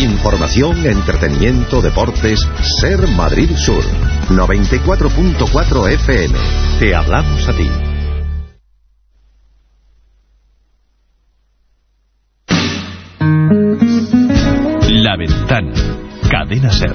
Información, entretenimiento, deportes. Ser Madrid Sur. 94.4 FM. Te hablamos a ti. La Ventana. Cadena Ser.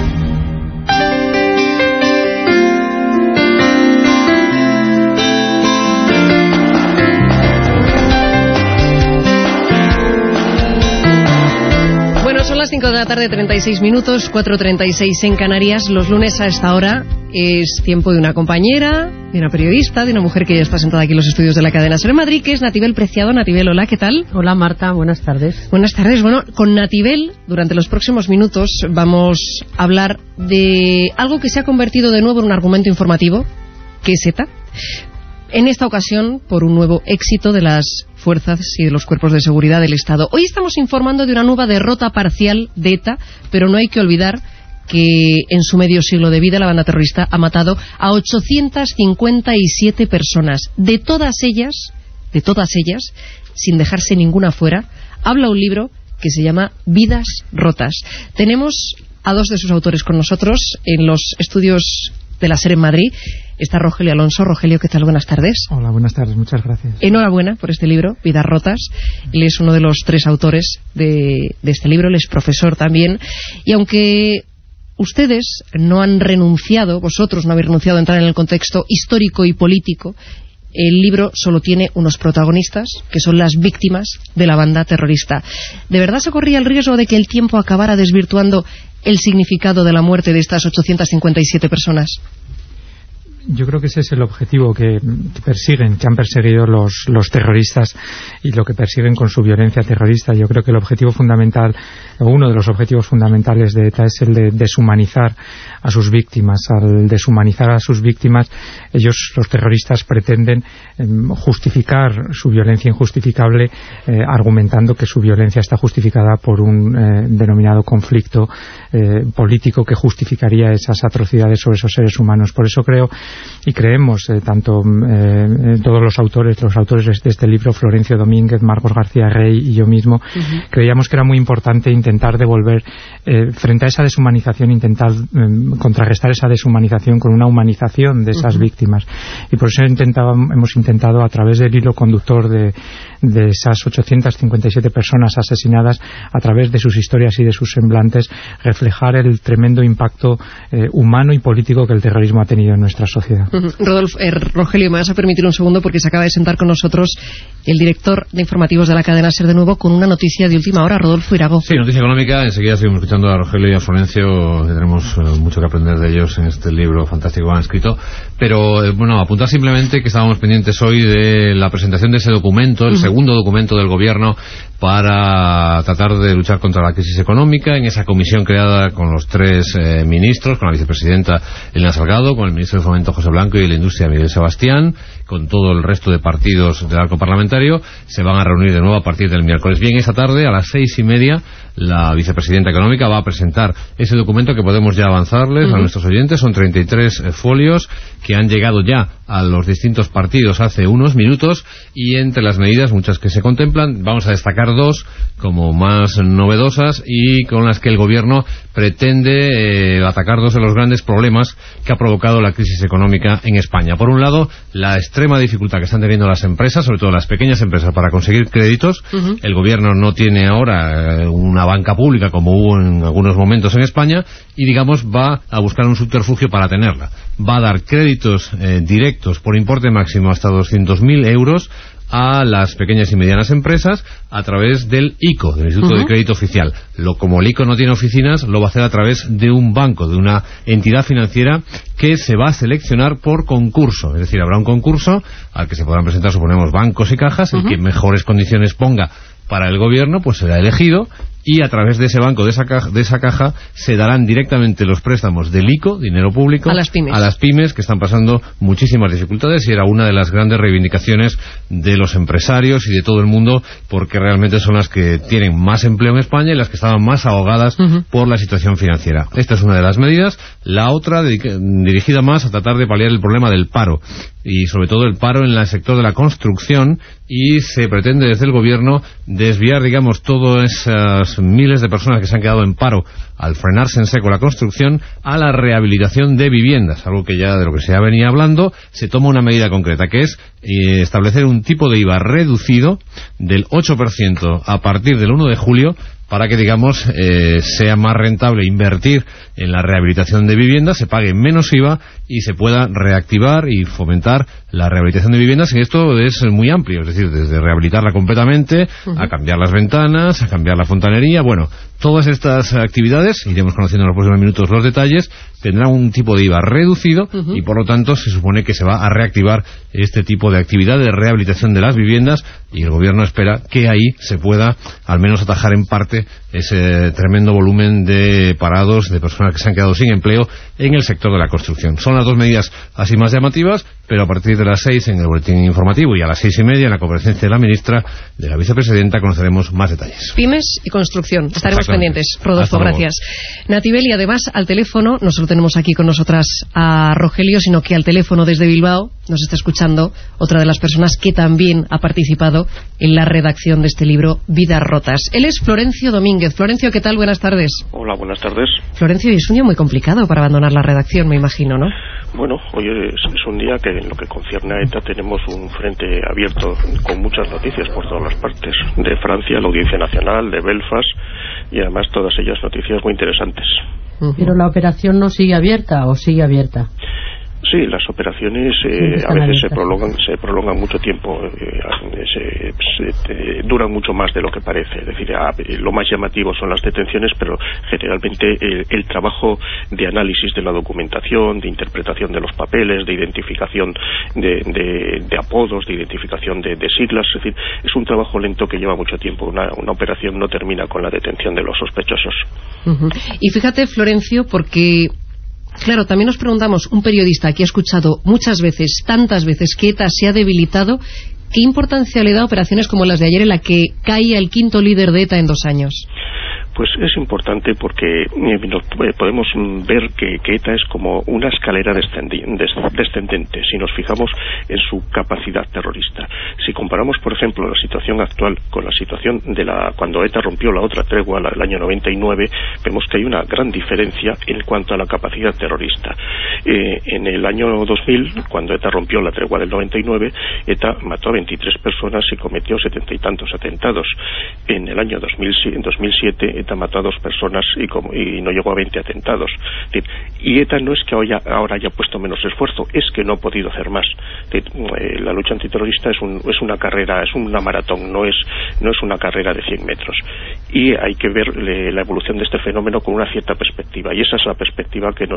Son las 5 de la tarde, 36 minutos, 4:36 en Canarias. Los lunes a esta hora es tiempo de una compañera, de una periodista, de una mujer que ya está sentada aquí en los estudios de la cadena Ser en Madrid, que es Natibel Preciado. Natibel, hola, ¿qué tal? Hola Marta, buenas tardes. Buenas tardes. Bueno, con Natibel, durante los próximos minutos, vamos a hablar de algo que se ha convertido de nuevo en un argumento informativo, que es ETA. En esta ocasión, por un nuevo éxito de las fuerzas y de los cuerpos de seguridad del Estado. Hoy estamos informando de una nueva derrota parcial de ETA, pero no hay que olvidar que en su medio siglo de vida la banda terrorista ha matado a 857 personas. De todas ellas, sin dejarse ninguna fuera, habla un libro que se llama Vidas rotas. Tenemos a dos de sus autores con nosotros en los estudios de la Ser en Madrid. Está Rogelio Alonso. Rogelio, ¿qué tal? Buenas tardes. Hola, buenas tardes, muchas gracias. Enhorabuena por este libro, Vidas rotas. Él es uno de los tres autores de este libro, él es profesor también. Y aunque ustedes no han renunciado, vosotros no habéis renunciado a entrar en el contexto histórico y político, el libro solo tiene unos protagonistas, que son las víctimas de la banda terrorista. ¿De verdad se corría el riesgo de que el tiempo acabara desvirtuando el significado de la muerte de estas 857 personas? Yo creo que ese es el objetivo que han perseguido los terroristas y lo que persiguen con su violencia terrorista. Yo creo que el objetivo fundamental, o uno de los objetivos fundamentales de ETA, es el de deshumanizar a sus víctimas. Al deshumanizar a sus víctimas, ellos, los terroristas, pretenden justificar su violencia injustificable, argumentando que su violencia está justificada por un denominado conflicto político que justificaría esas atrocidades sobre esos seres humanos. Por eso creo y creemos, todos los autores de este libro, Florencio Domínguez, Marcos García Rey y yo mismo, creíamos que era muy importante intentar devolver, frente a esa deshumanización, intentar contrarrestar esa deshumanización con una humanización de esas víctimas. Y por eso hemos intentado, a través del hilo conductor de esas 857 personas asesinadas, a través de sus historias y de sus semblantes, reflejar el tremendo impacto humano y político que el terrorismo ha tenido en nuestra sociedad. Rogelio, me vas a permitir un segundo porque se acaba de sentar con nosotros el director de informativos de la cadena Ser de nuevo con una noticia de última hora, Rodolfo Irago. Sí, noticia económica. Enseguida seguimos escuchando a Rogelio y a Florencio. Tenemos mucho que aprender de ellos en este libro fantástico que han escrito. Pero, apuntar simplemente que estábamos pendientes hoy de la presentación de ese documento, el segundo documento del Gobierno para tratar de luchar contra la crisis económica, en esa comisión creada con los tres ministros, con la vicepresidenta Elena Salgado, con el ministro de Fomento José Blanco y de la Industria Miguel Sebastián, con todo el resto de partidos del arco parlamentario. Se van a reunir de nuevo a partir del miércoles. Bien, esta tarde a las 6:30 la vicepresidenta económica va a presentar ese documento que podemos ya avanzarles a nuestros oyentes. Son 33 folios que han llegado ya a los distintos partidos hace unos minutos, y entre las medidas, muchas que se contemplan, vamos a destacar dos como más novedosas y con las que el Gobierno pretende atacar dos de los grandes problemas que ha provocado la crisis económica en España. Por un lado, la extrema dificultad que están teniendo las empresas, sobre todo las pequeñas empresas, para conseguir créditos. El Gobierno no tiene ahora una banca pública como hubo en algunos momentos en España y, digamos, va a buscar un subterfugio para tenerla. Va a dar créditos directos por importe máximo hasta 200.000 euros a las pequeñas y medianas empresas a través del ICO, del Instituto de Crédito Oficial. Como el ICO no tiene oficinas, lo va a hacer a través de un banco, de una entidad financiera que se va a seleccionar por concurso. Es decir, habrá un concurso al que se podrán presentar, suponemos, bancos y cajas. El que mejores condiciones ponga para el Gobierno, pues será elegido, y a través de ese banco, de esa caja, se darán directamente los préstamos del ICO, dinero público, a las pymes que están pasando muchísimas dificultades, y era una de las grandes reivindicaciones de los empresarios y de todo el mundo, porque realmente son las que tienen más empleo en España y las que estaban más ahogadas por la situación financiera. Esta es una de las medidas. La otra, dirigida más a tratar de paliar el problema del paro, y sobre todo el paro en el sector de la construcción, y se pretende desde el Gobierno desviar, digamos, todas esas las miles de personas que se han quedado en paro al frenarse en seco la construcción, a la rehabilitación de viviendas, algo que ya de lo que se ya venía hablando. Se toma una medida concreta, que es establecer un tipo de IVA reducido del 8% a partir del 1 de julio, para que, digamos, sea más rentable invertir en la rehabilitación de viviendas, se pague menos IVA y se pueda reactivar y fomentar la rehabilitación de viviendas. Y esto es muy amplio, es decir, desde rehabilitarla completamente, a cambiar las ventanas, a cambiar la fontanería. Bueno, todas estas actividades, iremos conociendo en los próximos minutos los detalles, tendrán un tipo de IVA reducido y, por lo tanto, se supone que se va a reactivar este tipo de actividad de rehabilitación de las viviendas, y el Gobierno espera que ahí se pueda al menos atajar en parte ese tremendo volumen de parados, de personas que se han quedado sin empleo en el sector de la construcción. Son las dos medidas así más llamativas, pero a partir de las 6 en el boletín informativo y a las 6:30 en la comparecencia de la ministra, de la vicepresidenta, conoceremos más detalles. Pymes y construcción. Estaremos pendientes. Rodolfo, gracias. Natibel, y además al teléfono, no solo tenemos aquí con nosotras a Rogelio, sino que al teléfono desde Bilbao nos está escuchando otra de las personas que también ha participado en la redacción de este libro, Vidas Rotas. Él es Florencio Domínguez. Florencio, ¿qué tal? Buenas tardes. Hola, buenas tardes. Florencio, y es un día muy complicado para abandonar la redacción, me imagino, ¿no? Bueno, hoy es un día que en lo que concierne a ETA tenemos un frente abierto con muchas noticias por todas las partes. De Francia, la Audiencia Nacional, de Belfast, y además todas ellas noticias muy interesantes. ¿Pero la operación no sigue abierta o sigue abierta? Sí, las operaciones a veces se prolongan mucho tiempo, duran mucho más de lo que parece. Es decir, lo más llamativo son las detenciones, pero generalmente el trabajo de análisis de la documentación, de interpretación de los papeles, de identificación de apodos, de identificación de siglas, es decir, es un trabajo lento que lleva mucho tiempo. Una operación no termina con la detención de los sospechosos. Y fíjate, Florencio, porque claro, también nos preguntamos, un periodista que ha escuchado muchas veces, tantas veces, que ETA se ha debilitado, ¿qué importancia le da a operaciones como las de ayer, en la que caía el quinto líder de ETA en 2 años? Pues es importante porque podemos ver que ETA es como una escalera descendente si nos fijamos en su capacidad terrorista. Si comparamos, por ejemplo, la situación actual con la situación de cuando ETA rompió la otra tregua, la del año 99, vemos que hay una gran diferencia en cuanto a la capacidad terrorista. En el año 2000, cuando ETA rompió la tregua del 99, ETA mató a 23 personas y cometió 70 y tantos atentados. En el año 2007, ETA mató a 2 personas y no llegó a 20 atentados. Y ETA no es que ahora haya puesto menos esfuerzo, es que no ha podido hacer más. La lucha antiterrorista es una carrera, es una maratón, no es una carrera de 100 metros. Y hay que ver la evolución de este fenómeno con una cierta perspectiva. Y esa es la perspectiva que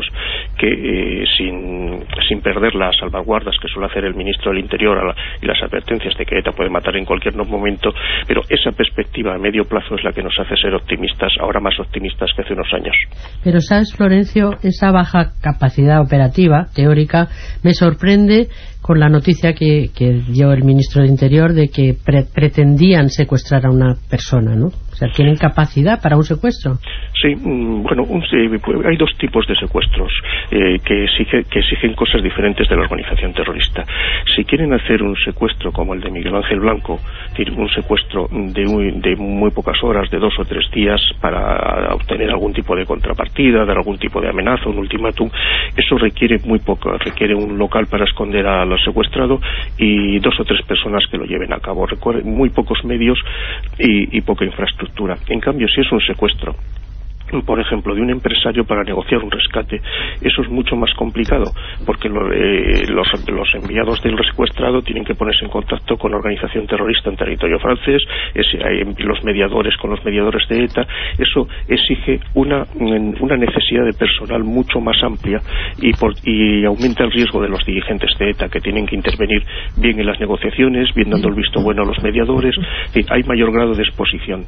sin perder las salvaguardas que suele hacer el ministro del Interior y las advertencias de que ETA puede matar en cualquier momento, pero esa perspectiva a medio plazo es la que nos hace ser optimistas, ahora más optimistas que hace unos años. Pero sabes, Florencio, esa baja capacidad operativa, teórica, me sorprende con la noticia que dio el ministro del Interior de que pretendían secuestrar a una persona, ¿no? O sea, ¿tienen capacidad para un secuestro? Sí, bueno, hay 2 tipos de secuestros que exigen cosas diferentes de la organización terrorista. Si quieren hacer un secuestro como el de Miguel Ángel Blanco, un secuestro de muy pocas horas, de 2 o 3 días, para obtener algún tipo de contrapartida, dar algún tipo de amenaza, un ultimátum, eso requiere muy poco, requiere un local para esconder al secuestrado y 2 o 3 personas que lo lleven a cabo, requiere muy pocos medios y poca infraestructura. En cambio, si es un secuestro, por ejemplo, de un empresario para negociar un rescate, eso es mucho más complicado, porque los enviados del secuestrado tienen que ponerse en contacto con la organización terrorista en territorio francés, los mediadores con los mediadores de ETA. Eso exige una necesidad de personal mucho más amplia y aumenta el riesgo de los dirigentes de ETA, que tienen que intervenir bien en las negociaciones, bien dando el visto bueno a los mediadores. Hay mayor grado de exposición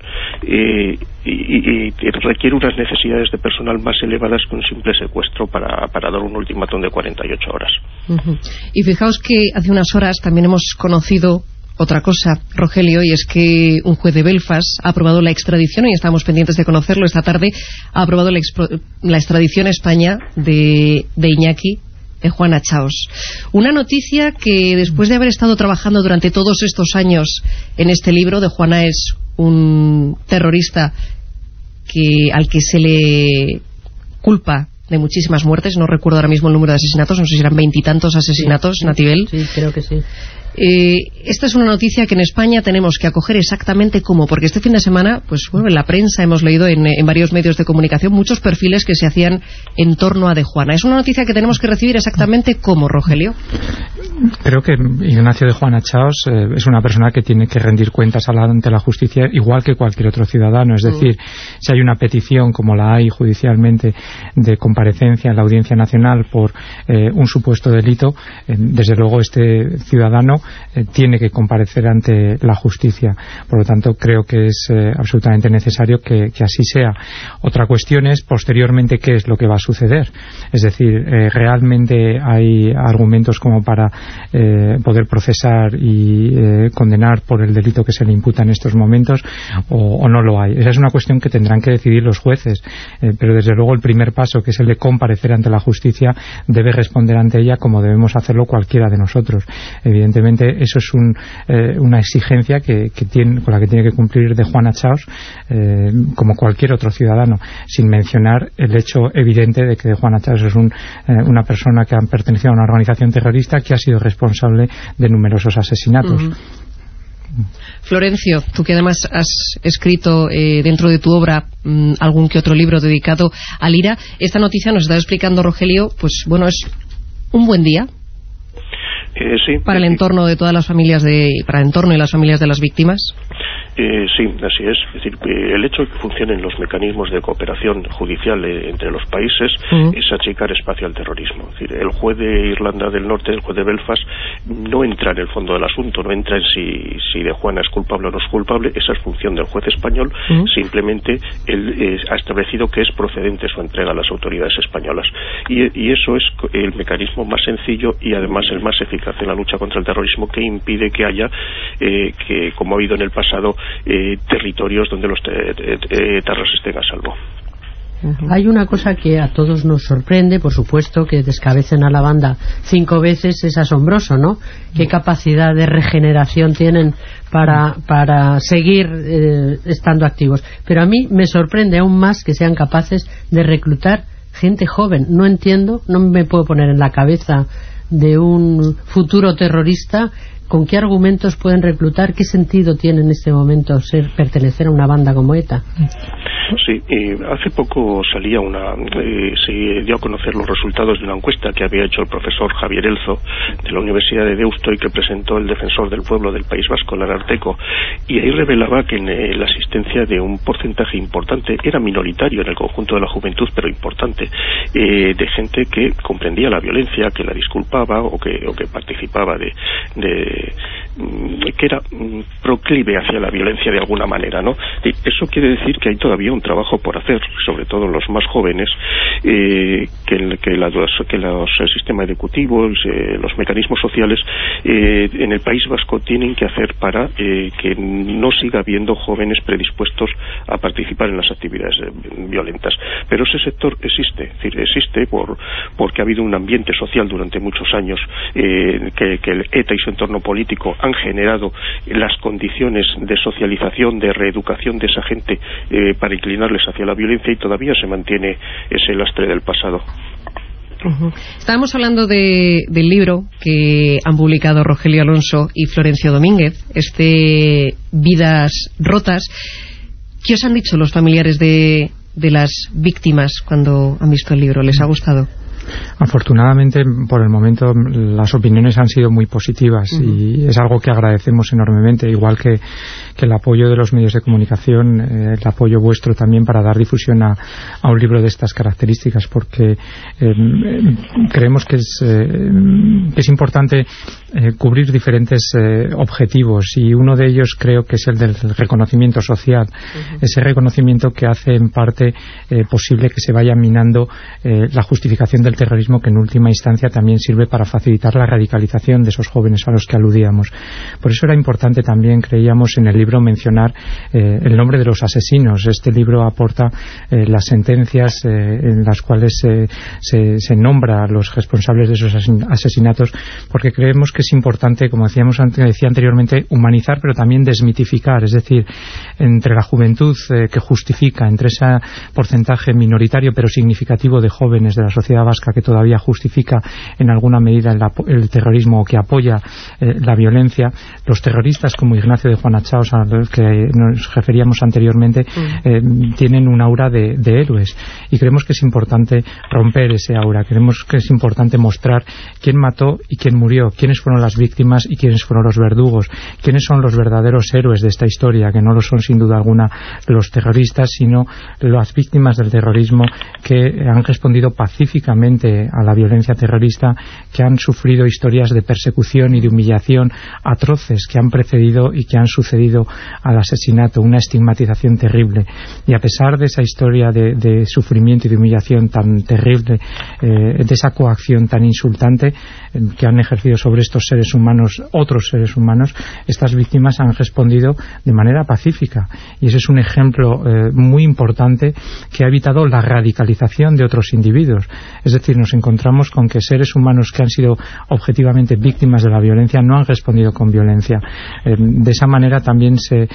y requiere unas necesidades de personal más elevadas que un simple secuestro para dar un ultimátum de 48 horas. Y fijaos que hace unas horas también hemos conocido otra cosa, Rogelio, y es que un juez de Belfast ha aprobado la extradición, y estamos pendientes de conocerlo esta tarde, ha aprobado la extradición a España de Iñaki, de Juana Chaos. Una noticia que, después de haber estado trabajando durante todos estos años en este libro, de Juana es un terrorista al que se le culpa de muchísimas muertes, no recuerdo ahora mismo el número de asesinatos, no sé si eran 20 y tantos asesinatos, Natibel. Sí, creo que sí. Esta es una noticia que en España tenemos que acoger exactamente como, porque este fin de semana, pues bueno, en la prensa hemos leído en varios medios de comunicación muchos perfiles que se hacían en torno a De Juana. Es una noticia que tenemos que recibir exactamente como, Rogelio. Creo que Ignacio de Juana Chaos es una persona que tiene que rendir cuentas ante la justicia igual que cualquier otro ciudadano. Es decir, si hay una petición, como la hay judicialmente, de comparecencia en la Audiencia Nacional por un supuesto delito, desde luego este ciudadano tiene que comparecer ante la justicia. Por lo tanto, creo que es absolutamente necesario que así sea. Otra cuestión es, posteriormente, qué es lo que va a suceder. Es decir, ¿realmente hay argumentos como para poder procesar y condenar por el delito que se le imputa en estos momentos o no lo hay? Esa es una cuestión que tendrán que decidir los jueces, pero desde luego el primer paso, que es el de comparecer ante la justicia, debe responder ante ella como debemos hacerlo cualquiera de nosotros. Evidentemente eso es una exigencia con la que tiene que cumplir De Juana Chaos como cualquier otro ciudadano, sin mencionar el hecho evidente de que De Juana Chaos es una persona que ha pertenecido a una organización terrorista que ha sido responsable de numerosos asesinatos. Florencio, tú que además has escrito dentro de tu obra algún que otro libro dedicado al IRA, esta noticia nos está explicando Rogelio, pues bueno, es un buen día. Sí, para el entorno de todas las familias para el entorno y las familias de las víctimas. Sí, así es. Es decir, el hecho de que funcionen los mecanismos de cooperación judicial entre los países es achicar espacio al terrorismo. Es decir, el juez de Irlanda del Norte, el juez de Belfast, no entra en el fondo del asunto, no entra en si De Juana es culpable o no es culpable. Esa es función del juez español. Simplemente él ha establecido que es procedente su entrega a las autoridades españolas. Y eso es el mecanismo más sencillo y además el más eficaz en la lucha contra el terrorismo, que impide que haya, que como ha habido en el pasado, territorios donde los etarras estén a salvo. Hay una cosa que a todos nos sorprende, por supuesto, que descabecen a la banda 5 veces, es asombroso, ¿no? Qué capacidad de regeneración tienen para seguir estando activos. Pero a mí me sorprende aún más que sean capaces de reclutar gente joven. No entiendo, no me puedo poner en la cabeza de un futuro terrorista. ¿Con qué argumentos pueden reclutar? ¿Qué sentido tiene en este momento pertenecer a una banda como ETA? Sí, hace poco salía se dio a conocer los resultados de una encuesta que había hecho el profesor Javier Elzo de la Universidad de Deusto y que presentó el defensor del pueblo del País Vasco, el Ararteko, y ahí revelaba que en la asistencia de un porcentaje importante, era minoritario en el conjunto de la juventud, pero importante, de gente que comprendía la violencia, que la disculpaba o que participaba que era proclive hacia la violencia de alguna manera, ¿no? Eso quiere decir que hay todavía un trabajo por hacer, sobre todo los más jóvenes, que los sistemas educativos, los mecanismos sociales en el País Vasco tienen que hacer para que no siga habiendo jóvenes predispuestos a participar en las actividades violentas. Pero ese sector existe, es decir, existe porque ha habido un ambiente social durante muchos años que el ETA y su entorno político han generado las condiciones de socialización, de reeducación de esa gente para inclinarles hacia la violencia, y todavía se mantiene ese lastre del pasado. Estábamos hablando del libro que han publicado Rogelio Alonso y Florencio Domínguez, Vidas Rotas. ¿Qué os han dicho los familiares de las víctimas cuando han visto el libro? ¿Les ha gustado? Afortunadamente, por el momento, las opiniones han sido muy positivas y es algo que agradecemos enormemente, igual que el apoyo de los medios de comunicación, el apoyo vuestro también para dar difusión a un libro de estas características, porque creemos que es importante cubrir diferentes objetivos, y uno de ellos creo que es el del reconocimiento social, ese reconocimiento que hace en parte posible que se vaya minando la justificación del terrorismo, que en última instancia también sirve para facilitar la radicalización de esos jóvenes a los que aludíamos. Por eso era importante también, creíamos, en el libro mencionar el nombre de los asesinos. Este libro aporta las sentencias en las cuales se nombra a los responsables de esos asesinatos, porque creemos que es importante, como decía anteriormente, humanizar, pero también desmitificar. Es decir, entre la juventud que justifica, entre ese porcentaje minoritario pero significativo de jóvenes de la sociedad vasca que todavía justifica en alguna medida el terrorismo o que apoya la violencia, los terroristas como Ignacio de Juanachaos, a los que nos referíamos anteriormente, tienen un aura de héroes, y creemos que es importante romper ese aura. Creemos que es importante mostrar quién mató y quién murió, quiénes fueron las víctimas y quiénes fueron los verdugos, quiénes son los verdaderos héroes de esta historia, que no lo son sin duda alguna los terroristas, sino las víctimas del terrorismo que han respondido pacíficamente a la violencia terrorista, que han sufrido historias de persecución y de humillación atroces que han precedido y que han sucedido al asesinato, una estigmatización terrible. Y a pesar de esa historia de sufrimiento y de humillación tan terrible, de esa coacción tan insultante que han ejercido sobre estos seres humanos, otros seres humanos, estas víctimas han respondido de manera pacífica, y ese es un ejemplo muy importante que ha evitado la radicalización de otros individuos. Es decir, nos encontramos con que seres humanos que han sido objetivamente víctimas de la violencia no han respondido con violencia. De esa manera también se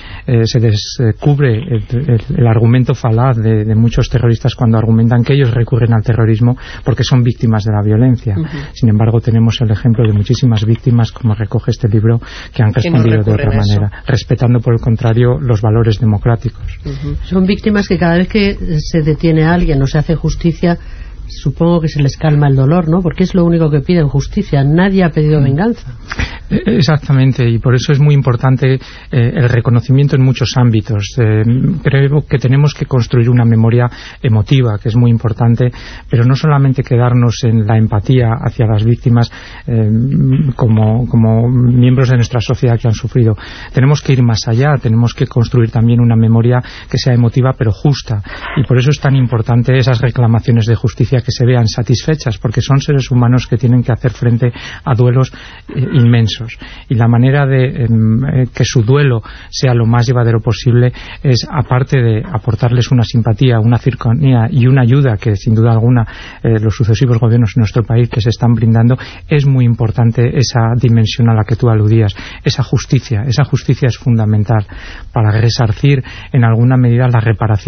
descubre el argumento falaz de muchos terroristas cuando argumentan que ellos recurren al terrorismo porque son víctimas de la violencia. Sin embargo, tenemos el ejemplo de muchísimas víctimas, como recoge este libro, que han respondido de otra manera, respetando por el contrario los valores democráticos. Son víctimas que cada vez que se detiene a alguien o se hace justicia, supongo que se les calma el dolor, ¿no? Porque es lo único que piden, justicia. Nadie ha pedido venganza. Exactamente, y por eso es muy importante el reconocimiento en muchos ámbitos. Creo que tenemos que construir una memoria emotiva, que es muy importante, pero no solamente quedarnos en la empatía hacia las víctimas como miembros de nuestra sociedad que han sufrido. Tenemos que ir más allá, tenemos que construir también una memoria que sea emotiva pero justa, y por eso es tan importante esas reclamaciones de justicia que se vean satisfechas, porque son seres humanos que tienen que hacer frente a duelos inmensos, y la manera de que su duelo sea lo más llevadero posible es, aparte de aportarles una simpatía, una cercanía y una ayuda que sin duda alguna los sucesivos gobiernos en nuestro país que se están brindando, es muy importante esa dimensión a la que tú aludías, esa justicia es fundamental para resarcir en alguna medida la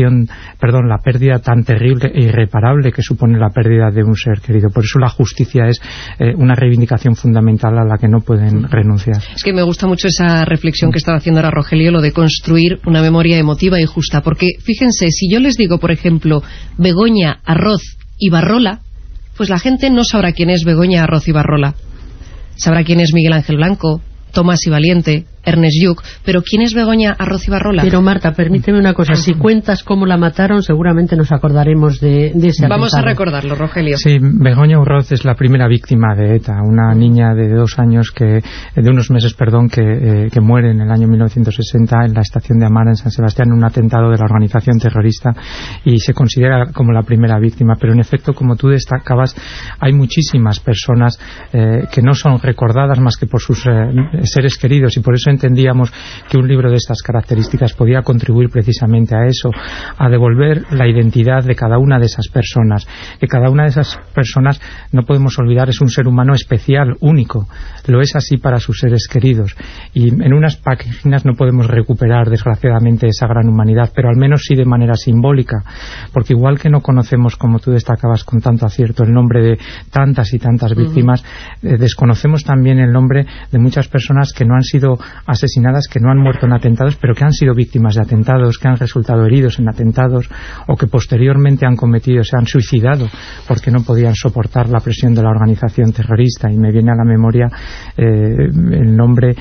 pérdida tan terrible e irreparable que supone la pérdida de un ser querido. Por eso la justicia es una reivindicación fundamental a la que no pueden renunciar. Es que me gusta mucho esa reflexión que estaba haciendo ahora Rogelio, lo de construir una memoria emotiva y justa, porque fíjense, si yo les digo, por ejemplo, Begoña, Arroz y Barrola, pues la gente no sabrá quién es Begoña, Arroz y Barrola. Sabrá quién es Miguel Ángel Blanco, Tomás y Valiente, Ernest Lluch, pero ¿quién es Begoña, Arroz y Barrola? Pero Marta, permíteme una cosa, si cuentas cómo la mataron, seguramente nos acordaremos de ese Vamos a recordarlo, Rogelio. Sí, Begoña Arroz es la primera víctima de ETA, una niña de unos meses, que muere en el año 1960 en la estación de Amara, en San Sebastián, en un atentado de la organización terrorista, y se considera como la primera víctima, pero en efecto, como tú destacabas, hay muchísimas personas que no son recordadas más que por sus seres queridos, y por eso entendíamos que un libro de estas características podía contribuir precisamente a eso, a devolver la identidad de cada una de esas personas, que cada una de esas personas, no podemos olvidar, es un ser humano especial, único, lo es así para sus seres queridos, y en unas páginas no podemos recuperar desgraciadamente esa gran humanidad, pero al menos sí de manera simbólica, porque igual que no conocemos, como tú destacabas con tanto acierto, el nombre de tantas y tantas víctimas, desconocemos también el nombre de muchas personas que no han sido asesinadas, que no han muerto en atentados, pero que han sido víctimas de atentados, que han resultado heridos en atentados, o que posteriormente se han suicidado porque no podían soportar la presión de la organización terrorista. Y me viene a la memoria el nombre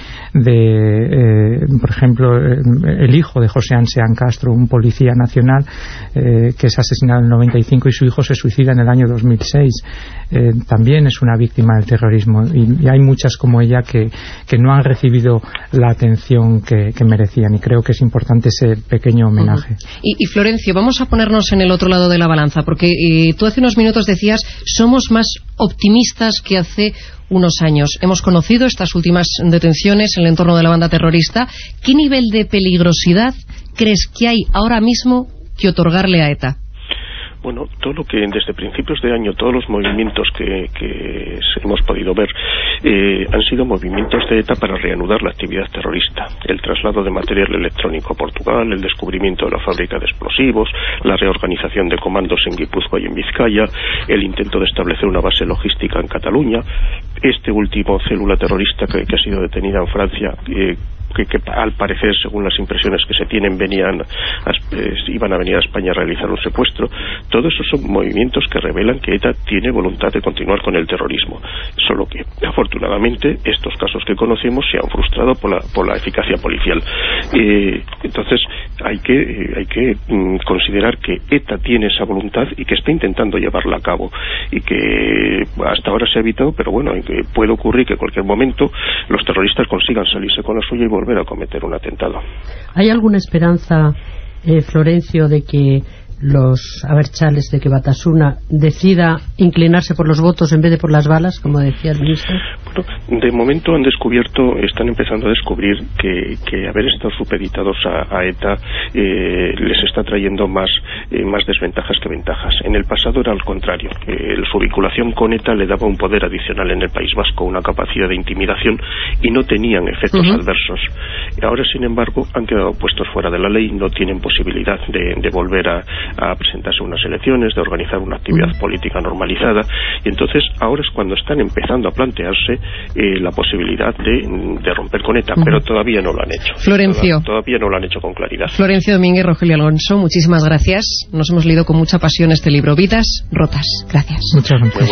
de, por ejemplo, el hijo de José Anseán Castro, un policía nacional que es asesinado en el 95 y su hijo se suicida en el año 2006. También es una víctima del terrorismo, y hay muchas como ella que no han recibido la atención que merecían, y creo que es importante ese pequeño homenaje. Y Florencio, vamos a ponernos en el otro lado de la balanza, porque tú hace unos minutos decías, somos más optimistas que hace unos años. Hemos conocido estas últimas detenciones en el entorno de la banda terrorista. ¿Qué nivel de peligrosidad crees que hay ahora mismo que otorgarle a ETA? Bueno, todo lo que desde principios de año, todos los movimientos que hemos podido ver han sido movimientos de ETA para reanudar la actividad terrorista. El traslado de material electrónico a Portugal, el descubrimiento de la fábrica de explosivos, la reorganización de comandos en Guipúzcoa y en Vizcaya, el intento de establecer una base logística en Cataluña, este último célula terrorista que ha sido detenida en Francia, que al parecer, según las impresiones que se tienen, iban a venir a España a realizar un secuestro. Todos esos son movimientos que revelan que ETA tiene voluntad de continuar con el terrorismo, solo que afortunadamente estos casos que conocemos se han frustrado por la eficacia policial. Entonces hay que considerar que ETA tiene esa voluntad y que está intentando llevarla a cabo, y que hasta ahora se ha evitado, pero bueno, que puede ocurrir que en cualquier momento los terroristas consigan salirse con la suya y volver a cometer un atentado. ¿Hay alguna esperanza, Florencio, de que los abertzales, de que Batasuna decida inclinarse por los votos en vez de por las balas, como decía el ministro? Bueno, de momento están empezando a descubrir que haber estado supeditados a ETA les está trayendo más desventajas que ventajas. En el pasado era al contrario. Su vinculación con ETA le daba un poder adicional en el País Vasco, una capacidad de intimidación, y no tenían efectos adversos. Ahora, sin embargo, han quedado puestos fuera de la ley, no tienen posibilidad de volver a presentarse a unas elecciones, de organizar una actividad política normalizada, y entonces ahora es cuando están empezando a plantearse la posibilidad de romper con ETA, pero todavía no lo han hecho. Florencio. Todavía no lo han hecho con claridad. Florencio Domínguez, Rogelio Alonso, muchísimas gracias. Nos hemos leído con mucha pasión este libro, Vidas Rotas. Gracias. Muchas gracias.